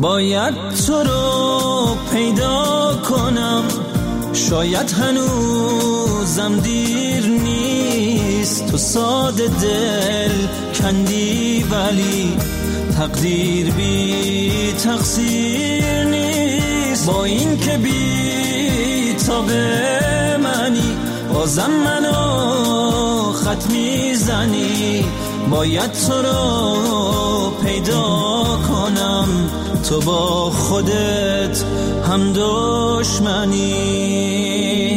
باید تو رو پیدا کنم، شاید هنوزم دیر نیست. تو ساده دل کندی ولی تقدیر بی تقصیر نیست. با این که بی تاب منی بازم منو خط میزنی. باید تو رو پیدا کنم، تو با خودت هم دشمنی.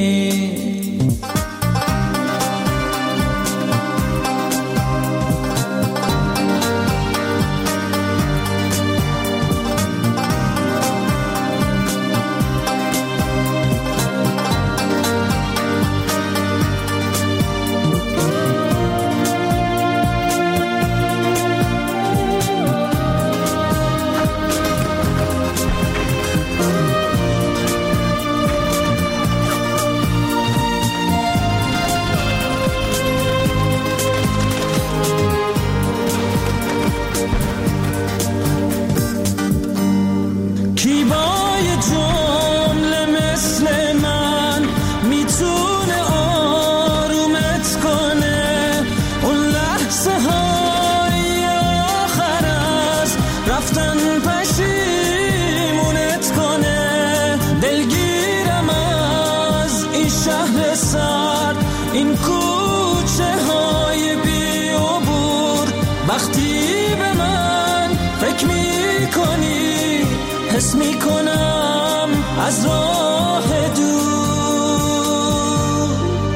این کوچه های بی عبور، وقتی به من فکر میکنی حس میکنم از راه دور.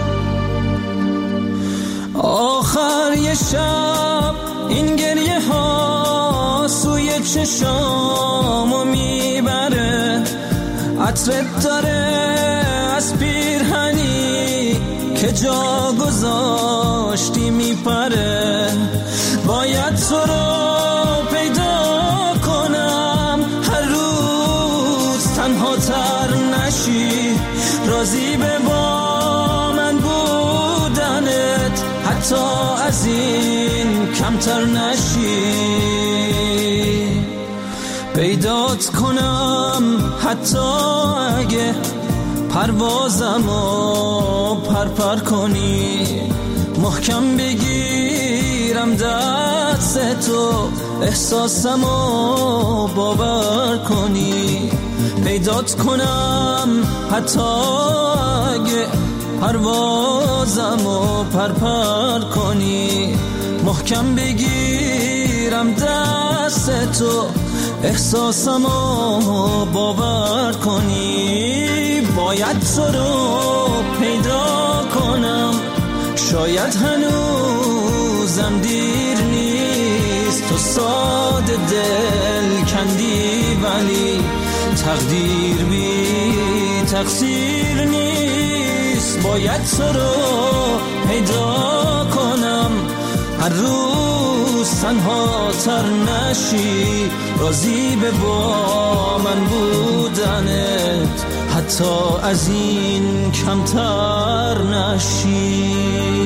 آخر یه شب این گریه ها سوی چشامو میبره، عطرت داره از پیرهنی که جا گذاشتی میپره. باید تو رو پیدا کنم، هر روز تنها تر نشی، راضی به با من بودنت حتی از این کمتر نشی. پیدات کنم حتی اگه پروازمو پرپر کنی، محکم بگیرم دست تو احساسمو باور کنی. پیدات کنم حتی اگه پروازمو پرپر کنی، محکم بگیرم دست تو احساسمو باور کنی. باید تو رو پیدا کنم، شاید هنوزم دیر نیست. تو ساده دل کندی ولی تقدیر بی تقصیر نیست. باید تو رو پیدا کنم، هر روز تنها تر نشی، راضی به با من بودنت حتی از این کمتر نشی.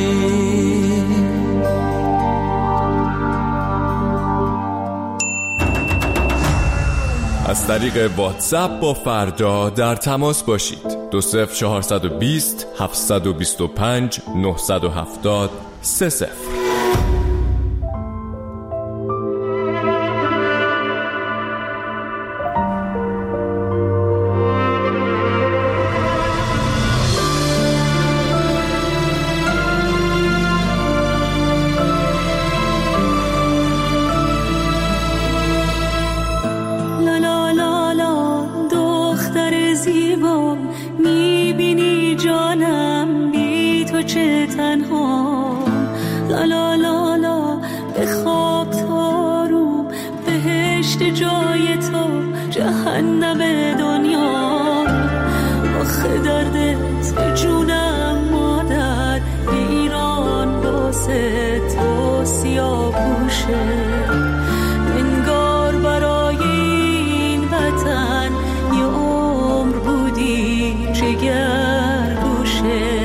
از طریق واتساپ با فردا در تماس باشید. 20420 725 970 30. میبینی جانم بی تو چه تنها، لا لا لا لا به خواب تارو، بهشت جای تو جهنم دنیا. آخه دردت به جونم مادر، ایران واسه تو سیاه پوشه. انگار برای این وطن یه عمر بودی جگر گوشه.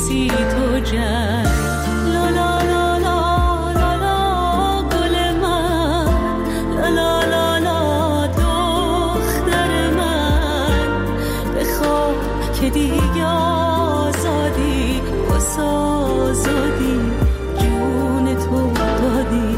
سی تو جنگ. لا لا لا لا لا لا گل من، لا لا لا لا دختر من، بخواب که دیگه آزادی، واسه آزادی جون تو دادی.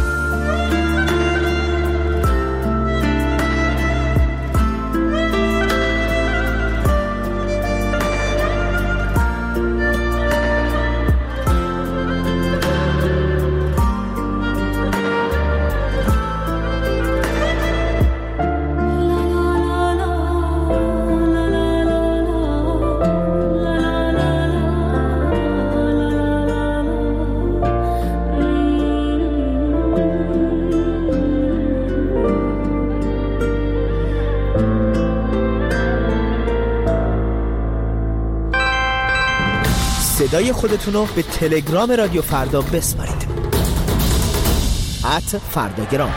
صدای خودتونو به تلگرام رادیو فردا بسپارید. @فرداگرام.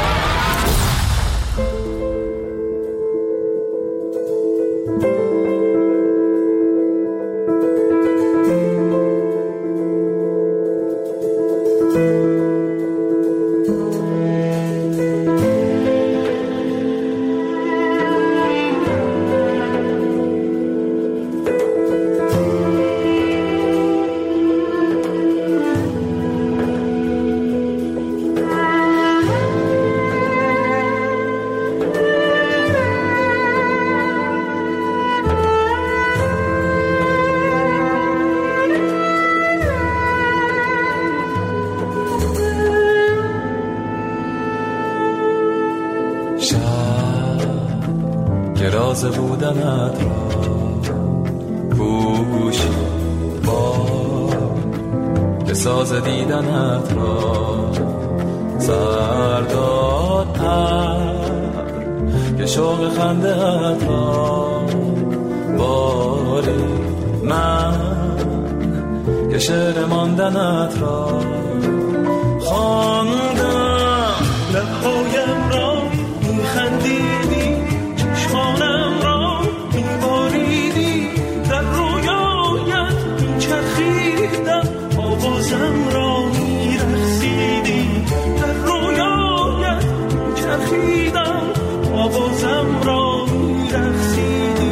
راز بودنت را پوشی با که ساز دیدنت را سرداد پر که شوق خنده‌ات را باری من که شعر ماندنت را خواندم لبهایم را میخندیدی چشمانم را میباریدی در رویایت میچرخیدم آوازم را میرقصیدی در رویایت میچرخیدم آوازم را میرقصیدی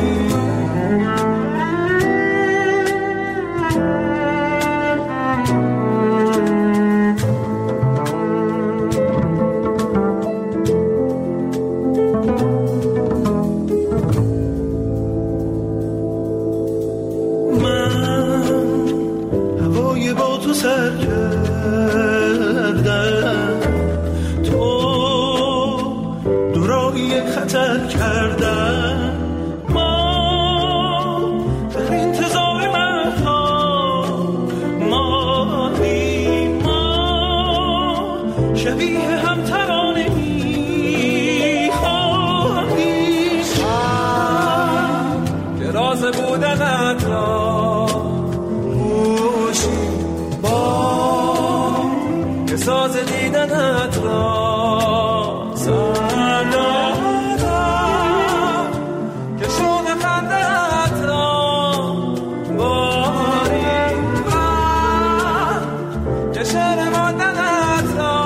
سر کردم تو دورایی خطر کردم ما در انتظار مهتا ماندیم ما شبیه هم ترانه میخواندیم که راز بودنت را ساز دیدنت را سردادم که شوق خنده‌ات را باری من که شعر ماندنت را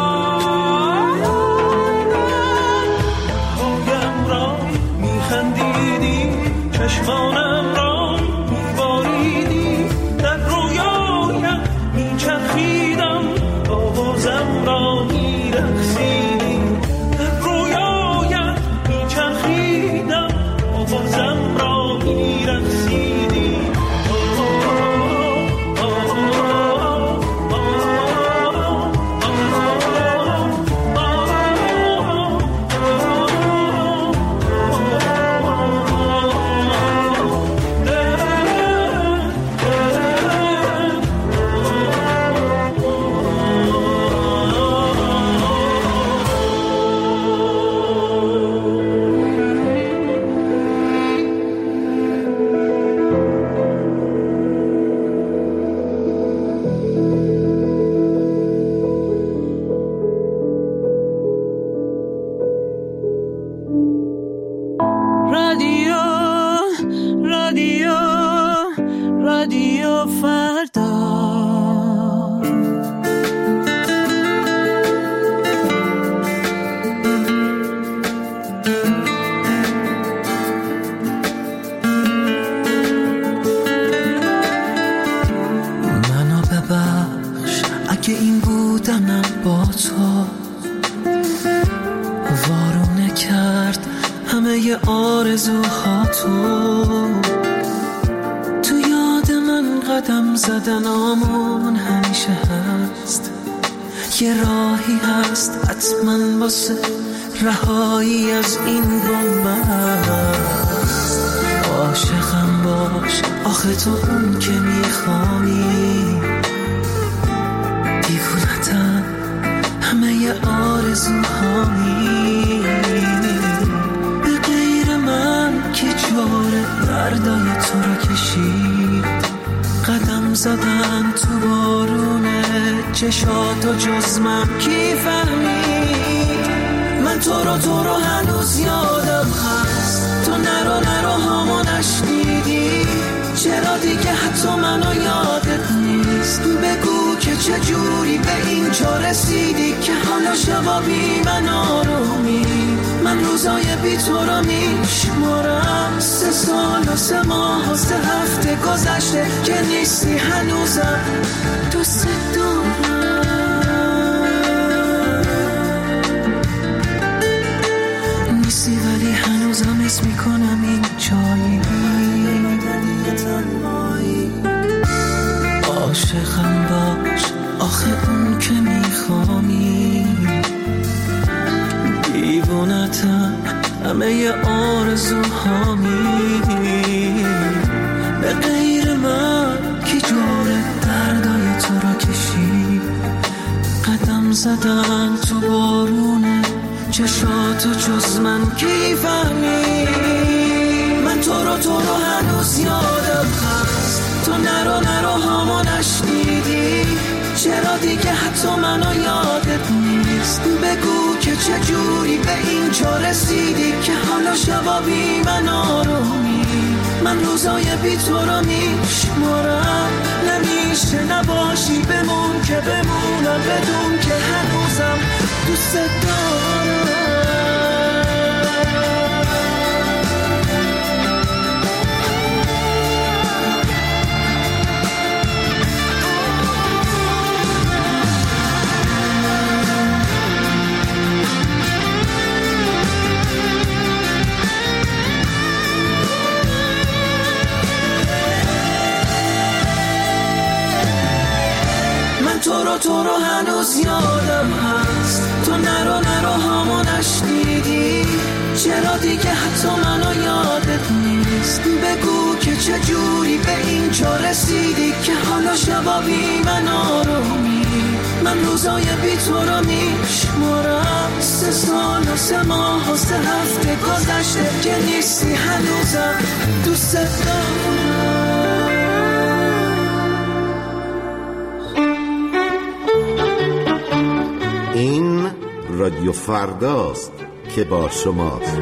پایم را میخندیدی چشمانم را میباریدی در رویایم میچرخیدم آوازم را میرقصیدی در رویایت میچرخیدم آوازم را میرقصیدی رادیو فردا. همه آرزوها تو یاد من قدم زدنامون همیشه هست. یه راهی هست حتما واسه رهایی از این بنبست. عاشقم باش آخه تو اون که میخوانی، دیوونتم همه آرزوهایی. به غیر من که جوره دردای تو رو کشید، قدم زدن تو بارونه چشاتو جز من کی فهمید. من تو رو هنوز یادم هست، تو نرو هامو نشنیدی. چرا دیگه حتی منو یادت نیست؟ بگو که چجوری به اینجا رسیدی که حالا شبا بی من آرومی. من روزای بی تو رو میشمارم، 3 سال و 3 ماه و 3 هفته گذشته که نیستی هنوزم دوست دارم. نیستی ولی هنوزم حس میکنم این جایی عاشقم باش آخه اون که میخوانی. دیوونتم همه آرزوهامی. به غیر من کی جوره دردای تو رو کشید، قدم زدن تو بارونه چشاتو جز من کی فهمید. من تو رو هنوز یادم هست، تو نرو هامو نشنیدی. چرا دیگه حتی منو یادت نیست؟ بگو که چجوری به اینجا رسیدی که حالا شبا بی من آرومی. من روزای بی تو رو میشمارم، نمیشه نباشی بمون که بمونم بدون که هنوزم دوست دارم. تو رو هنوز یادم هست، تو نرو هامو نشنیدی. چرا دیگه حتی منو یادت نیست؟ بگو که چجوری به اینجا رسیدی که حالا شبا بی من آرومی. من روزای بی تو رو میشمارم، 3 سال و 3 ماه و 3 هفته گذشته که نیستی هنوزم دوست دارم. این رادیو فرداست که با شماست.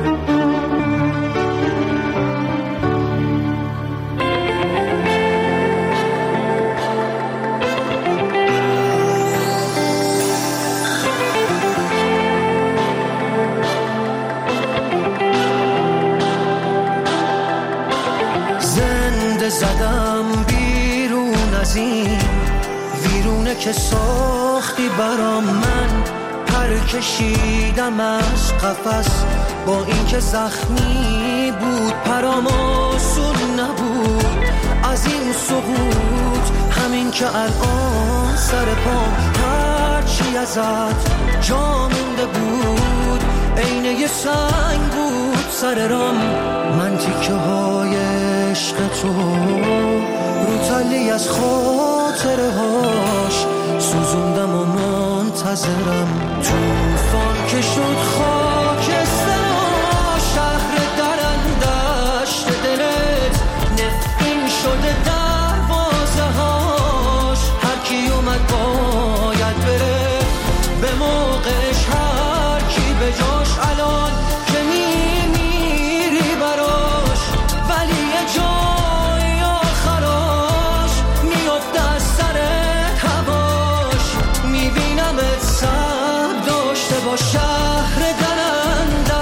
زنده زدم بیرون از این ویرونه که ساختی برام، من پر کشیدم از قفس با اینکه زخمی بود پرام آسون نبود. از این سقوط همین که الان سر پام هرچی ازت جا مونده بود عین یه سنگ بود سر رام. من تیکه های عشق تو رو تلی از خاطره هاش سوزوندم و منتظرم. توفان که شد خاکستر شهر درندشت دلت نفرین شده دروازه هاش. هر کی اومد باید بره به موقعش، هر کی به جاش الان که میمیری براش. ولی یه جای آخراش میفته از سر هواش. میبینمت سر داشته با شهر درنده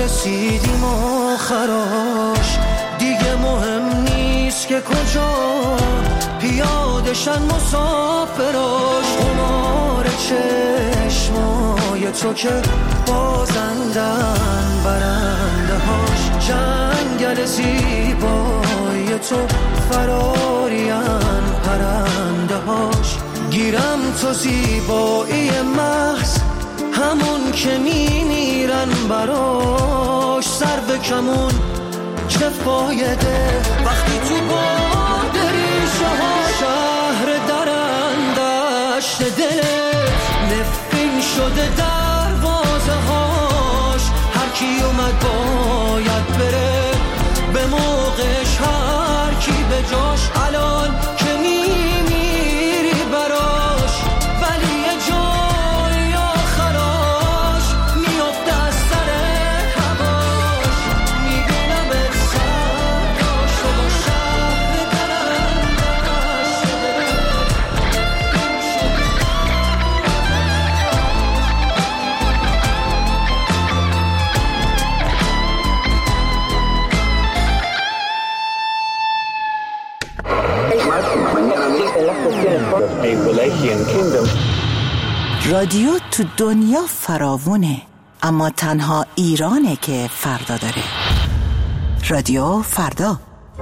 رسیدیم آخراش، دیگه مهم نیست که کجا پیادشن مسافراش. قمار چشمای تو که بازندن برنده هاش، جنگل زیبای تو فرارین پرنده هاش. گیرم تو زیبایی محض همون که میمیرن براش، سر به کمون کف پایده وقتی تو باد ریشه ها. شهر درندشت دلت نفرین شده دروازه هاش، هر کی اومد باید بره به موقعش، هر کی به جاش. الان که میمیری براش ولی یه جای آخراش میفته از سر هواش. میبینم سرداش و با شهر درندشت رادیو تو دنیا فراوونه، اما تنها ایرانه که فردا داره. رادیو فردا.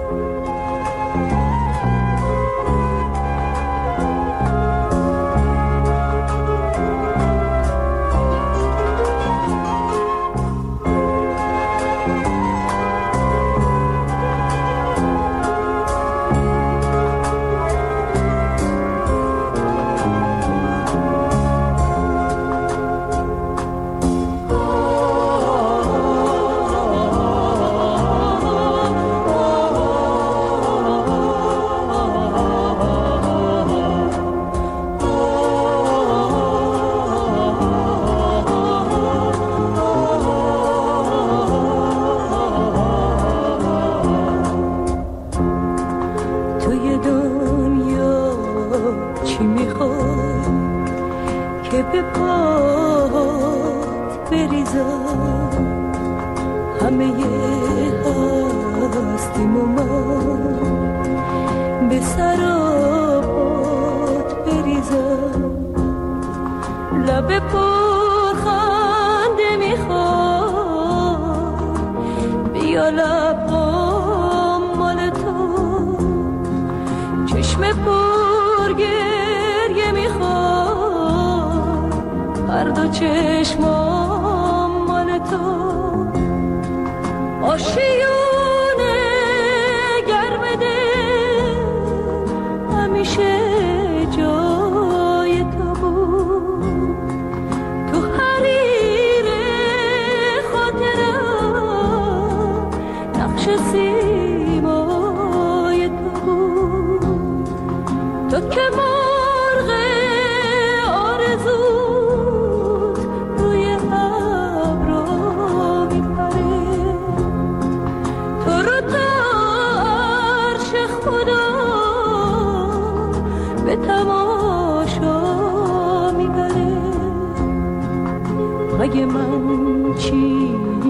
اگه من چی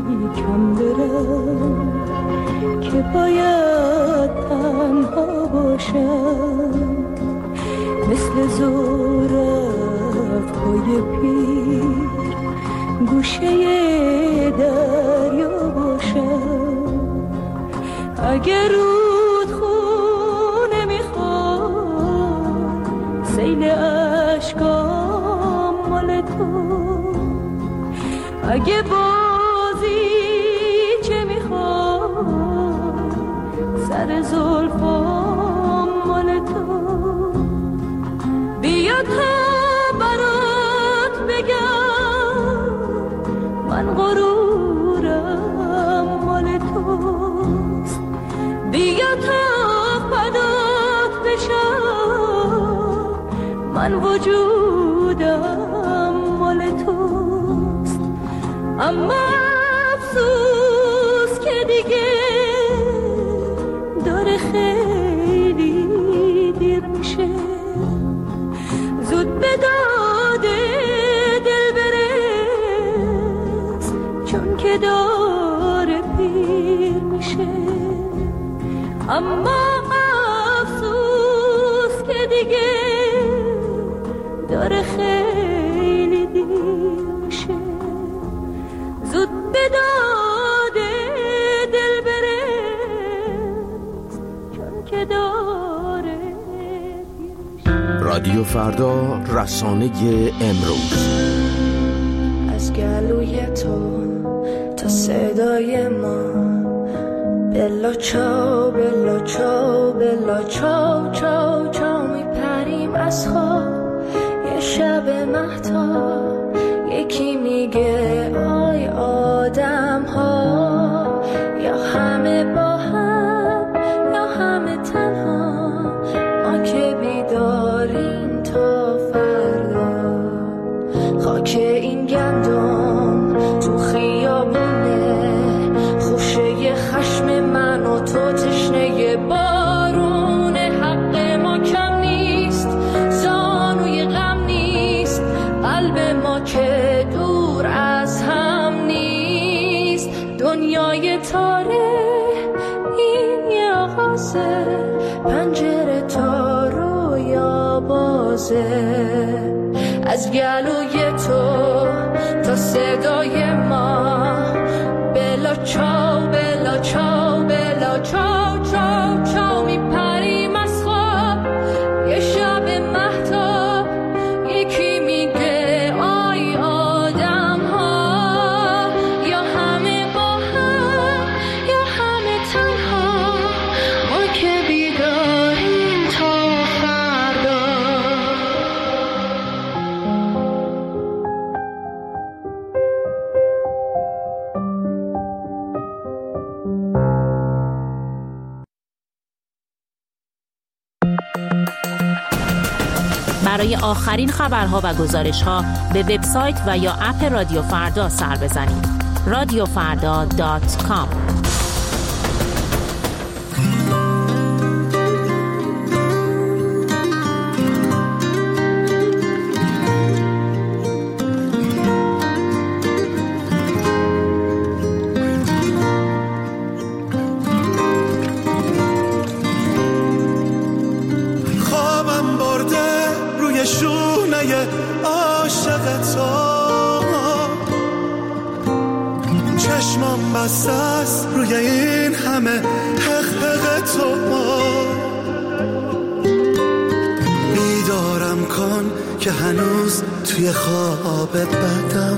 کم دارم که باید تنها باشم، مثل زورق‌های پیر گوشه دریا باشم. اگه رودخونه میخواد سیل اشکام مال تو، اگه بازی چه میخواد سر زلفام مال تو، بیا تا برات بگم من غرورم مال توست، بیا تا فدات بشم من وجودم مال توست. اما افسوس که دیگه داره خیلی دیر میشه، زود به داده دل برس چون که داره کار خیلی دیر میشه، زود به داده دل برس چون که داره دیرش. رادیو فردا، رسانه امروز. از گلوی تو تا صدای ما، بلا چاو بلا چاو بلا چاو چاو چاو میپریم از خواب. یه شب مهتاب یکی میگه آی آدم ها، یا همه با هم یا همه تنها، ما که بیداریم تا فردا. خاک این گندم تو خیابونه، خوشه خشم من و تو تشنه بارونه. حق ما کم نیست، زانوی غم نیست، قلب ما که دور از هم نیست. دنیای تاره این یه آغازه، پنجره تا رویا بازه. از گلوی تو تا صدای ما، بلا چاو بلا چاو بلا چاو چاو چاو میپریم از خواب. یه شب مهتاب یکی میگه آی آدم ها، یا همه با هم یا همه تنها، ما که بیداریم تا فردا. برای آخرین خبرها و گزارش‌ها به وبسایت و یا اپ رادیو فردا سر بزنید. radiofrda.com. خوابم برده روی شونه عاشق تو، چشمم بسته است روی این همه حق تو. بیدارم کن که هنوز توی خوابت بدم،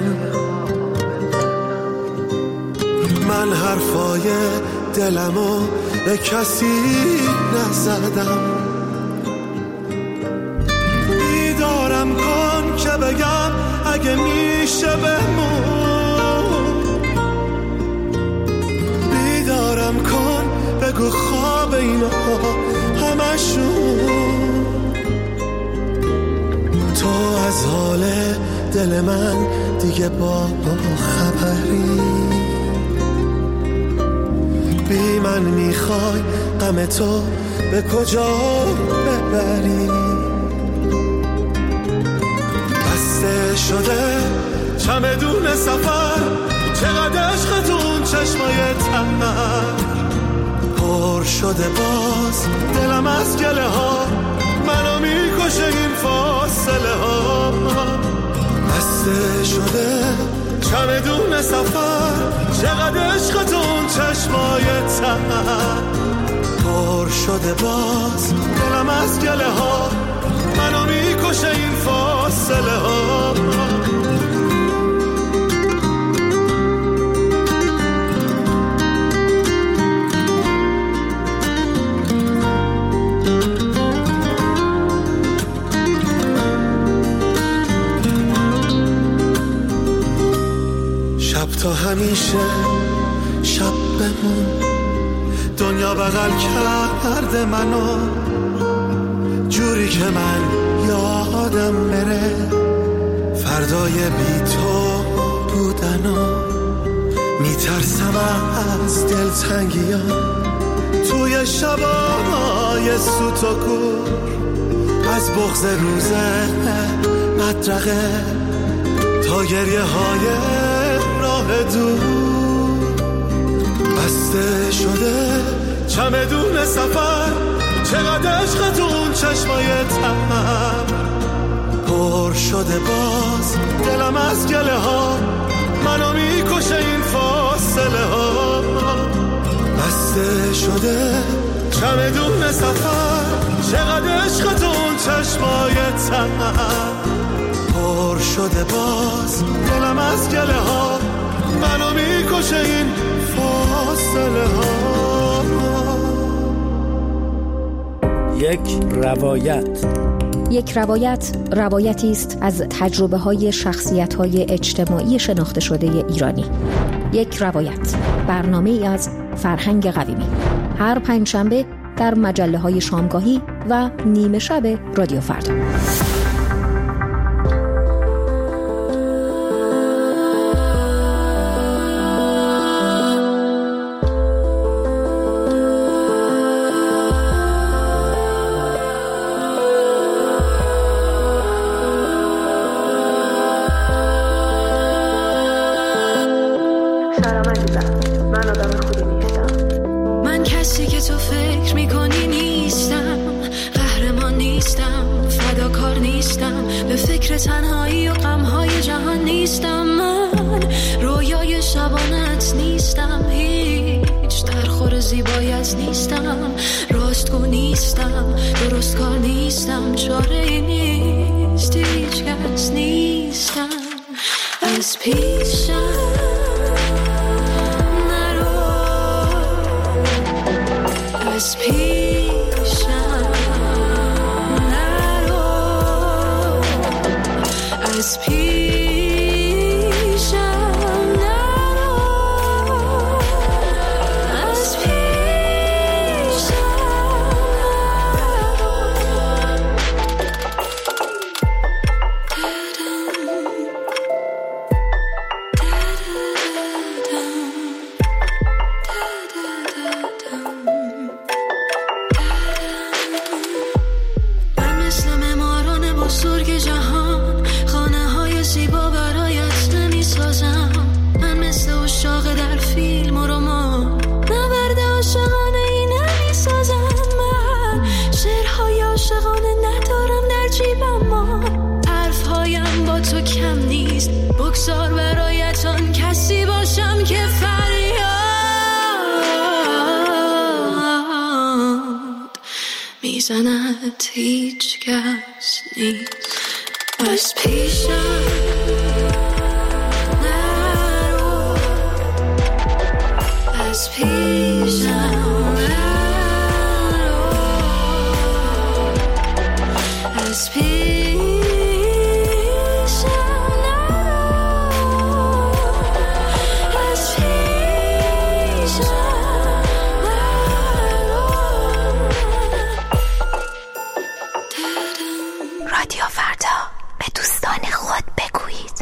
من حرفای دلمو به کسی نزدم. بیدارم کن که بگم اگه میشه بمون، بیدارم کن بگو خواب اینا همشون. تو از حال دل من دیگه با خبری، بی من میخوای غم تو به کجا ببری. بسته شده چمدون سفر، چقدر عشقتون چشمای تمر. پر شده باز دلم از گله ها، منو میکشه این فاصله ها. بسته شده چمدون سفر، چقدر عشقتون چشمای تمر. پر شده باز دلم از گله ها، منو میکشه این فاصله ها. شب تا همیشه شب بمون، دنیا بغل کرده منو جوری که من یادم بره فردای بی تو بودنو. میترسم از دلتنگی‌ها توی شبای سوت و کور، از بغض روز بدرقه تا گریه های راه دور. بسته شده چمدون سفر، چقدر عشقتون چشمای تمر. پر شده باز دلم از گله ها، منو میکشه این فاصله ها. بسته شده چمدون سفر، چقدر عشق تو اون چشمای تر. پر شده باز دلم از گله ها، منو میکشه این فاصله ها. یک روایت روایتی است از تجربه های شخصیت های اجتماعی شناخته شده ایرانی. یک روایت، برنامه ای از فرهنگ قویمی، هر پنجشنبه در مجله های شامگاهی و نیمه شب رادیو فردا. تنهایی و غمهای جهان نیستم، من رویای شبانت نیستم، هیچ درخور زیبایت نیستم، راستگو نیستم، درست کار نیستم، چاره نیست، هیچ کس نیستم. از پیشم نرو، از پیشم نرو، از پیشم نرو، از پیشم من مثل معماران بزرگ جهان خانه های زیبا برایت نمی سازم، من مثل عشاق در فیلم و رمان نبرد عاشقانه ای نمی سازم، من شعرهای عاشقانه ندارم در جیبم، ما حرفهایم با تو کم نیست، بگذار برایت آن کسی باشم که فریاد میزند، هیچ کس نیست. از پیشم نرو، از پیشم نرو، از پیشم نرو، از پیشم نرو. رادیو فردا، به دوستان خود بگویید.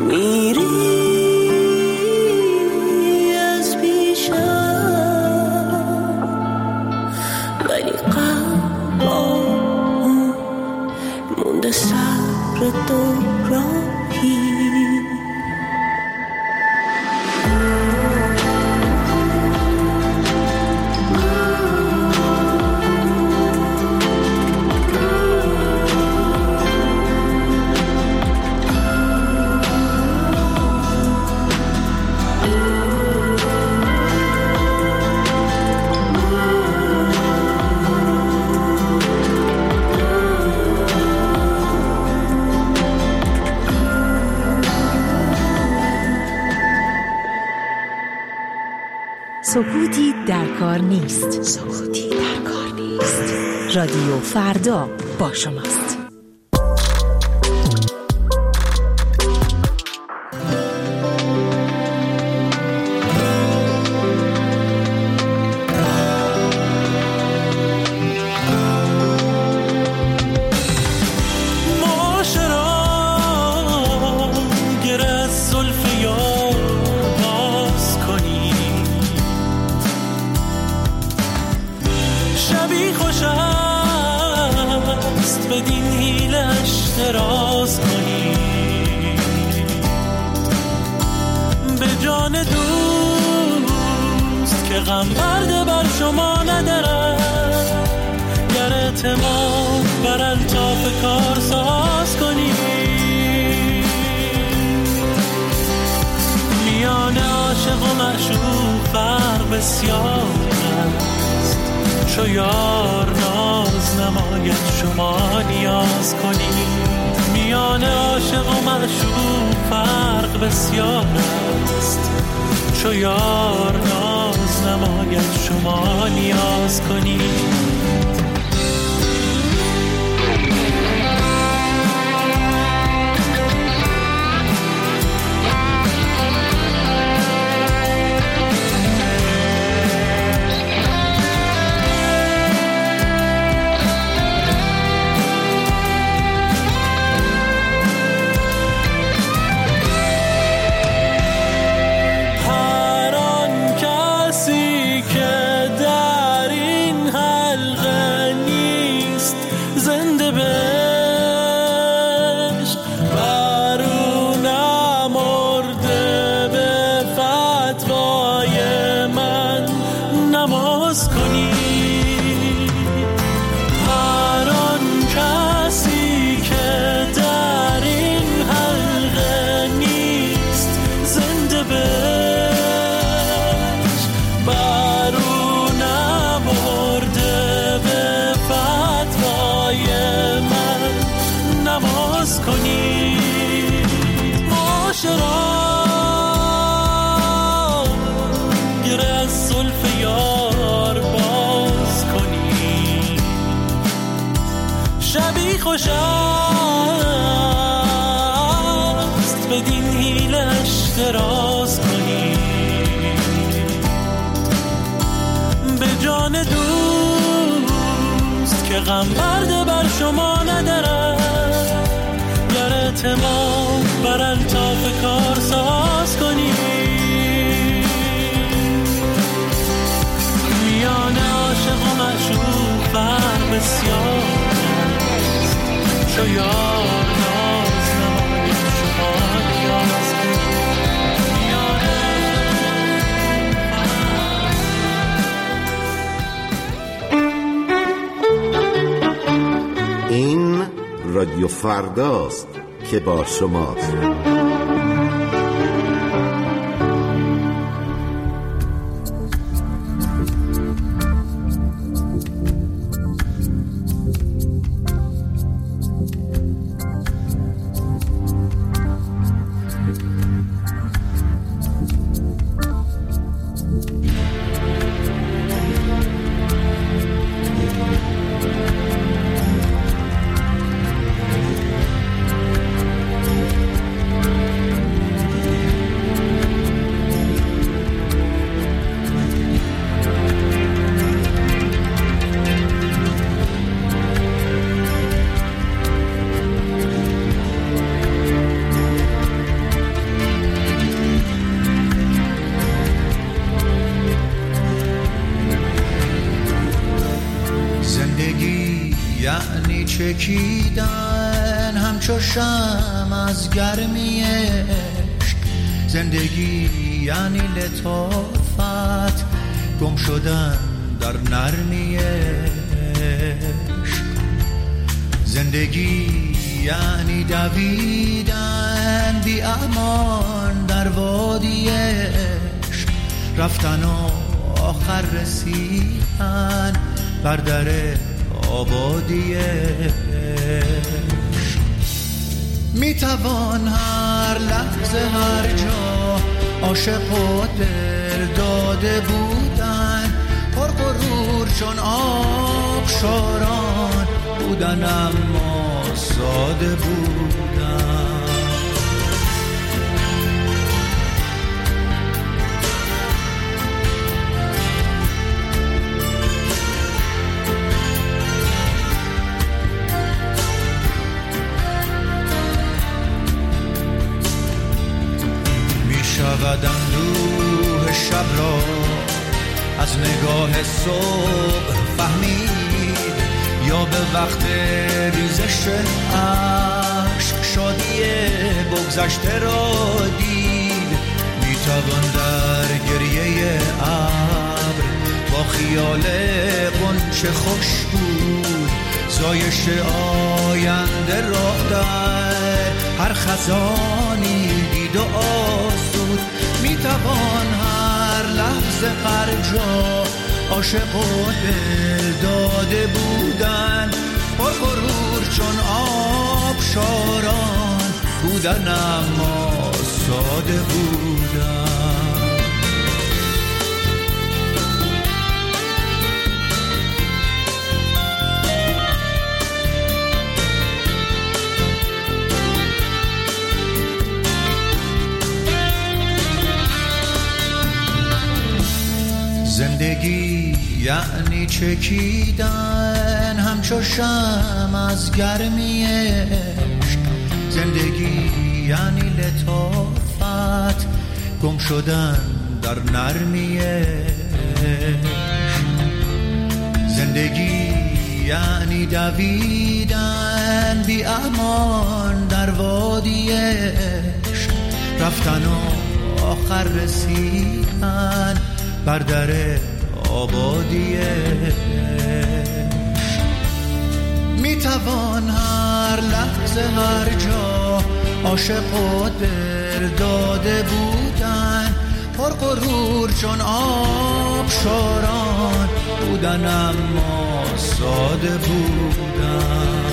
میری از پیشم ولی قلبم مونده صبر دو راهی. سکوتی در کار نیست. سکوتی در کار نیست. رادیو فردا با شماست. غم برده بر شما ندارم، گر اعتماد بر الطاف کار ساز کنی. میان عاشق و معشوق فرق بسیار است، چو یار ناز نماید شما نیاز کنی. میان عاشق و معشوق فرق بسیار است، چو یار ناز نماید شما نیاز کنی. خوش است بدین حیلش دراز کنی، به جان دوست که غم برده بر شما ندارم، گر اعتماد بر الطاف کار ساز کنی. میان عاشق و معشوق فرق بسیار چو یار ناز نماید شما نیاز کنی. این رادیو فرداست که با شماست. چکیدن همچو شمع از گرمی عشق. زندگی یعنی لطافت، گم شدن در نرمی عشق. زندگی یعنی دویدن بی امان در وادی عشق. رفتن و آخر رسیدن بر در آبادی عشق. میتوان هر لحظه هر جا عاشق و دل داده بودن، پر غرور چون آبشاران بودن اما ساده بودن. شود اندوه شب را از نگاه صبح فهمید، یا به وقت ریزش عشق شادی بگذشته را دید. میتوان در گریه ابر با خیال غنچه خوش بود، زایش آینده را در هر خزانی دید و آسود. میتوان هر لحظه هر جا عاشق و دل داده بودن، پر غرور چون آبشاران بودن اما ساده بودن. زندگی یعنی چکیدن همچو شمع از گرمی عشق. زندگی یعنی لطافت، گم شدن در نرمی عشق. زندگی یعنی دویدن بی امان در وادی عشق. رفتن و آخر رسیدن بر در آبادی عشق. میتوان هر لحظه هر جا عاشق و دل داده بودن، پر غرور چون آبشاران بودن اما ساده بودن.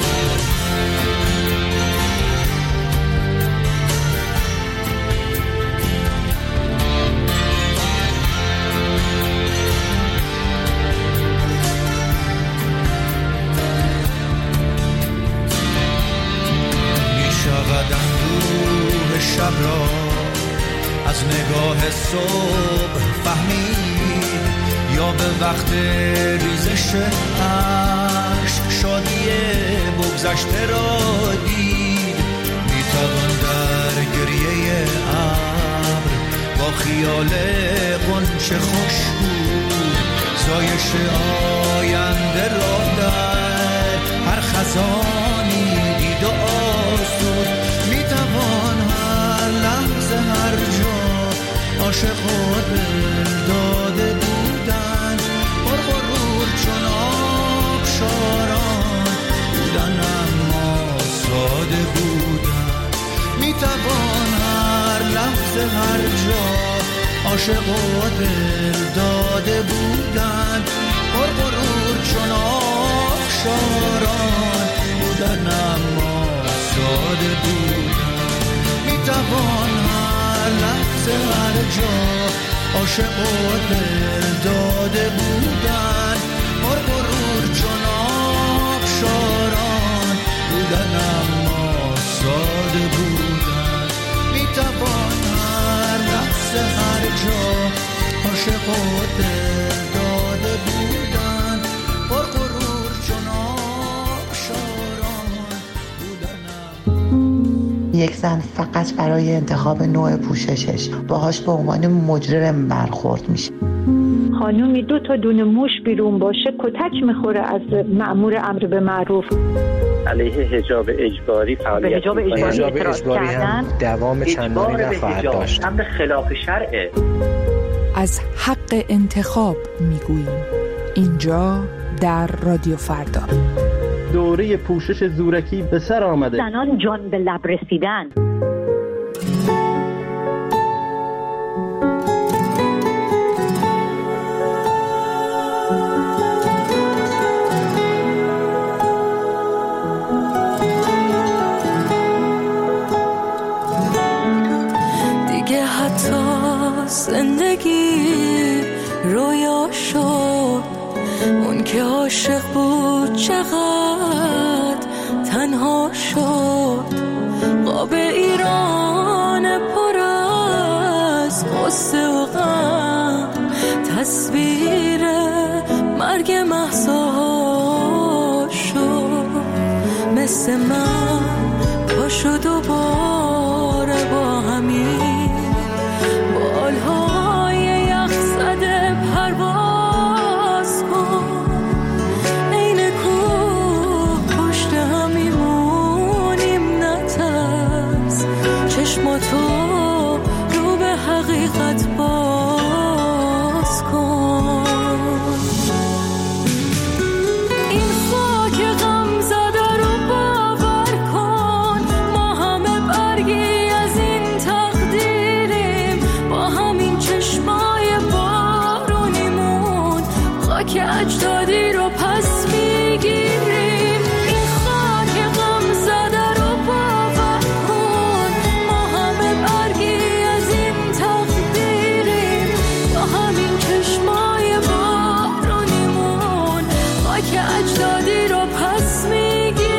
شب را از نگاه صبح فهمید، یا به وقت ریزش عشق شادی بگذشته را دید. میتوان در گریه ابر با خیال غنچه خوش بود، زایش آینده را در هر خزانی دید و آسود. میتوان لحظه هر جا عاشق و دل داده بودن، پر غرور چون آبشاران بودن اما ساده بودن. میتوان هر لحظه هر جا عاشق و دل داده بودن، پر غرور چون آبشاران بودن اما ساده بودن. میتوان هر لحظه هر جا عاشق و دل داده بودن، پر غرور چون آبشاران بودن اما ساده بودن. میتوان هر لحظه هر جا عاشق و دل داده بودن، پر غرور چون آبشاران بودن. یک زن فقط برای انتخاب نوع پوششش باهاش به عنوان مجرم برخورد میشه. خانومی 2 تا دونه موش بیرون باشه کتک میخوره از مأمور امر به معروف. علیه حجاب اجباری فعالیت حجاب اجباری هم دوام چندانی نخواهد داشت. امر خلاف شرعه. از حق انتخاب میگوییم اینجا در رادیو فردا. دوره پوشش زورکی به سر آمده. زنان جان به لب رسیدن. دیگه حتی زندگی رویا شد، اون که عاشق بود چقدر تنها شد. قاب ایران پر از غصه و غم، تصویر مرگ مهسا شد. مثل من پاشو دوباره با همین بالهای یخ زده پرواز کن. این کوه پشت هم میمونیم نترس، چشماتو رو به حقیقت باز کن. این خاک غم زده رو باور کن، ما همه برگی از این تقدیریم. با همین چشمای بارونیمون خاک اجدادی رو پس میگیریم. این خاک غم زده رو باور کن، ما همه برگی از این تقدیریم. با همین چشمای بارونیمون خاک اجدادی رو پس میگیریم.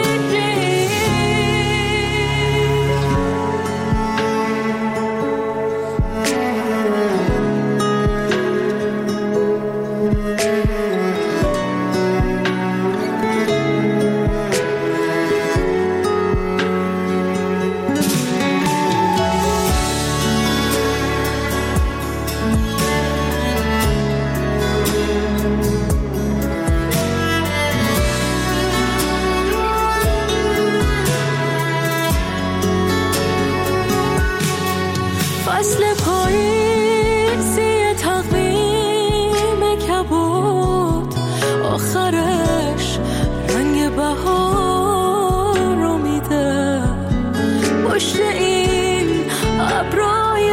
فصل پاییزی تقویم کبود، آخرش رنگ بهار رو میده. پشت این ابرای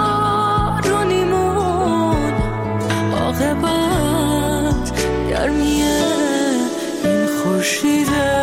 بارونیمون عاقبت گرمی این خورشیده.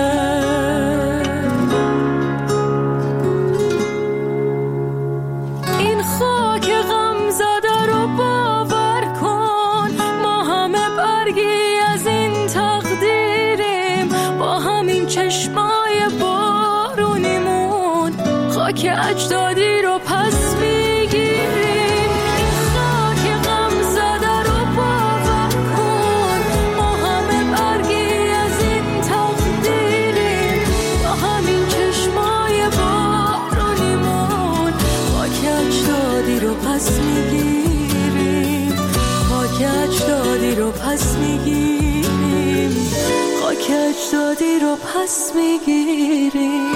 خاک غم زده رو باور کن، ما همه برگی از این تقدیریم. با همین چشمای بارونیمون خاک اجدادی رو پس میگیریم. این خاک غم زده رو باور کن، ما همه برگی از این تقدیریم. با همین چشمای بارونیمون خاک اجدادی رو پس میگیریم. خاک اجدادی رو پس میگیریم. خاک اجدادی رو پس میگیریم.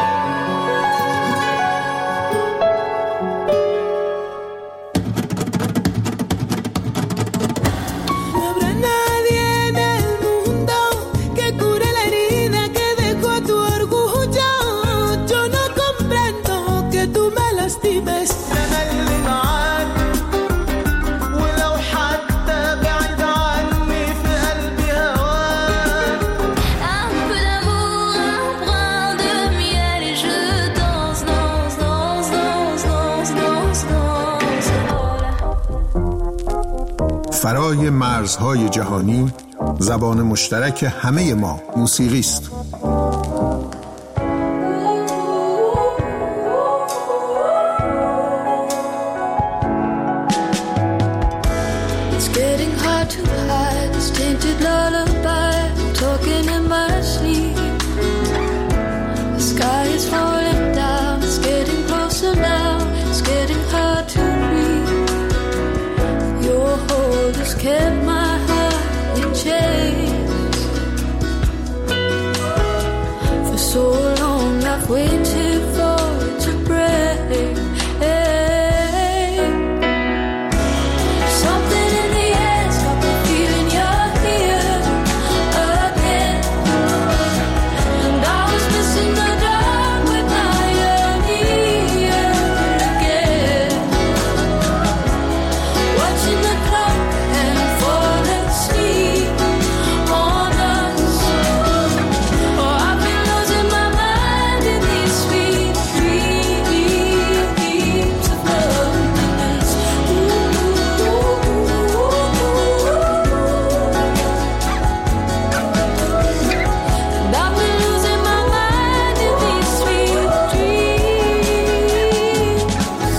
فرای مرزهای جهانی زبان مشترک همه ما موسیقی است. Sky is falling down, kept my heart in chains. For so long I've waited for it to break. Something in the air's got me feeling you're here again. And I was missing the dark, but now you're here again. Watching the clock and fall asleep on us. Oh, I've been losing my mind in these sweet dreams of loneliness. And I've been losing my mind in these sweet dreams.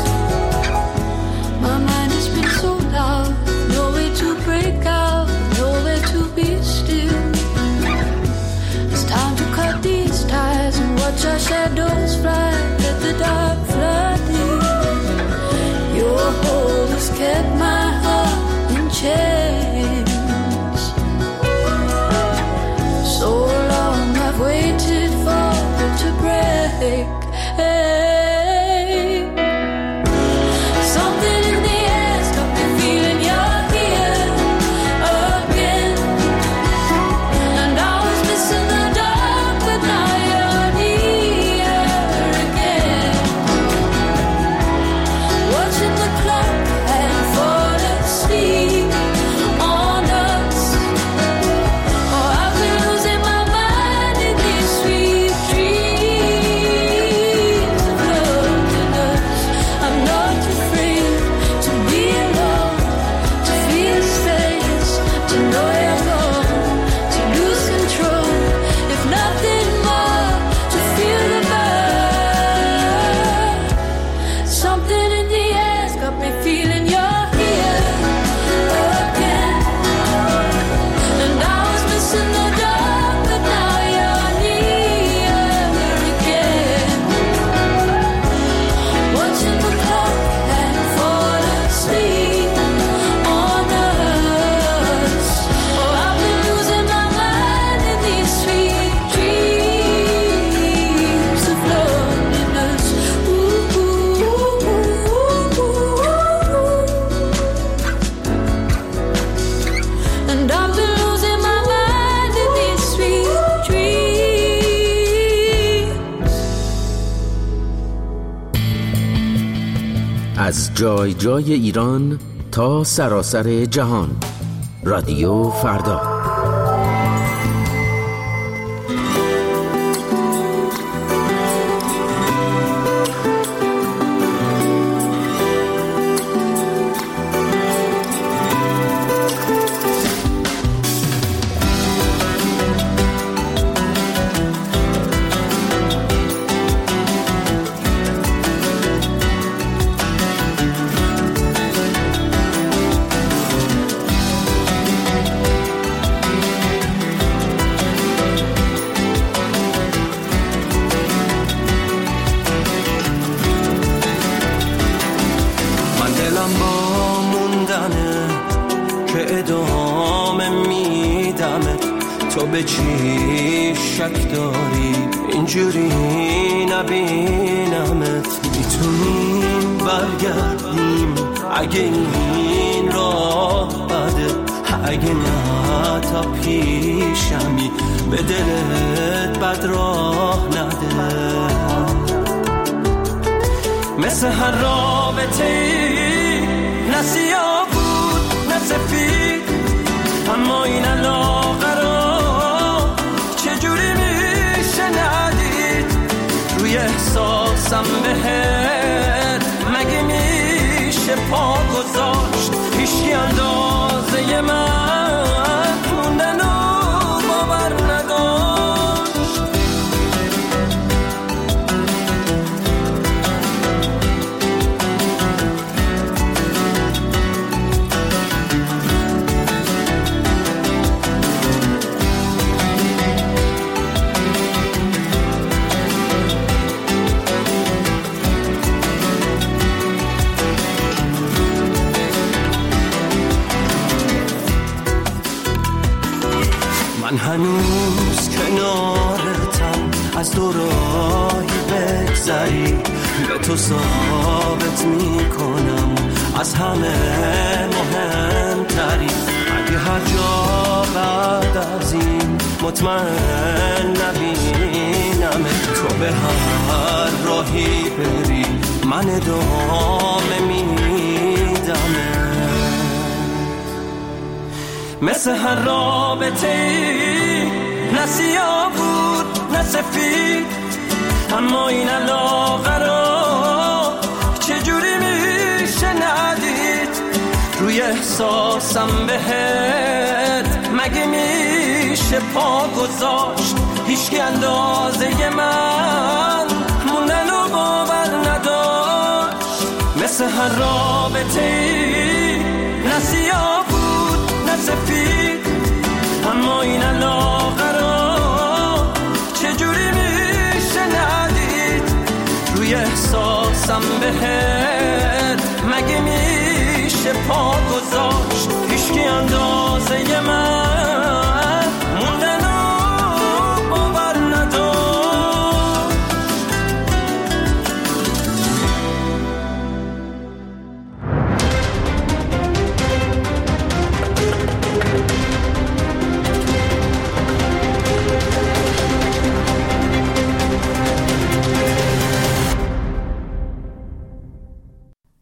My mind has been so loud, nowhere to break out, nowhere to be still. It's time to cut these ties and watch our shadows fly, let the dark flood in. Your hold has kept my heart in chains. So long I've waited for it to break. Something in the air's got me feeling you're here again. And I was missing the dark, but now you're here again. Watching the clock and fall asleep on us. Oh, I've been losing my mind in these sweet dreams of loneliness. I'm not afraid to be alone, to feel space, to know you're gone, to lose control, if nothing more, to feel the burn. Something in the air's got me feeling you're here again. And I was missing the dark, but now you're here again. Watching the clock and fall asleep on us. Oh, I've been losing my mind in these sweet dreams of loneliness. And I've been losing my mind in these sweet dreams. از جای جای ایران تا سراسر جهان، رادیو فردا. من دلم با موندنه که ادامه میدمت، تو به چی شک داری اینجوری نبینمت؟ میتونیم برگردیم اگه این راه بده، اگه نه تا پیشمی به دلت بد راه نده. مثل هر رابطه ای نه سیاه بود نه سفید، اما این علاقه را چجوری میشه ندید؟ روی احساسم بهت مگه میشه پا گذاشت؟ هیچی اندازه من موندن و باور نداشت. هنوز کنارتم، از دوراهی بگذری به تو ثابت میکنم از همه مهمتری. اگه هر جا بعد از این مطمئن نبینم تو به هر راهی بری من ادامه میدم. مثل هر رابطه ای نه سیاه بود نه سفید، اما این علاقه را چجوری میشه ندید؟ روی احساسم بهت مگه میشه پا گذاشت؟ هیچکی اندازه من موندن و باور نداشت. مثل هر رابطه ای نه سیاه بود نه سفید، اما این علاقه را چجوری میشه ندید؟ روی احساسم بهت مگه میشه پا گذاشت؟ هیچکی اندازه من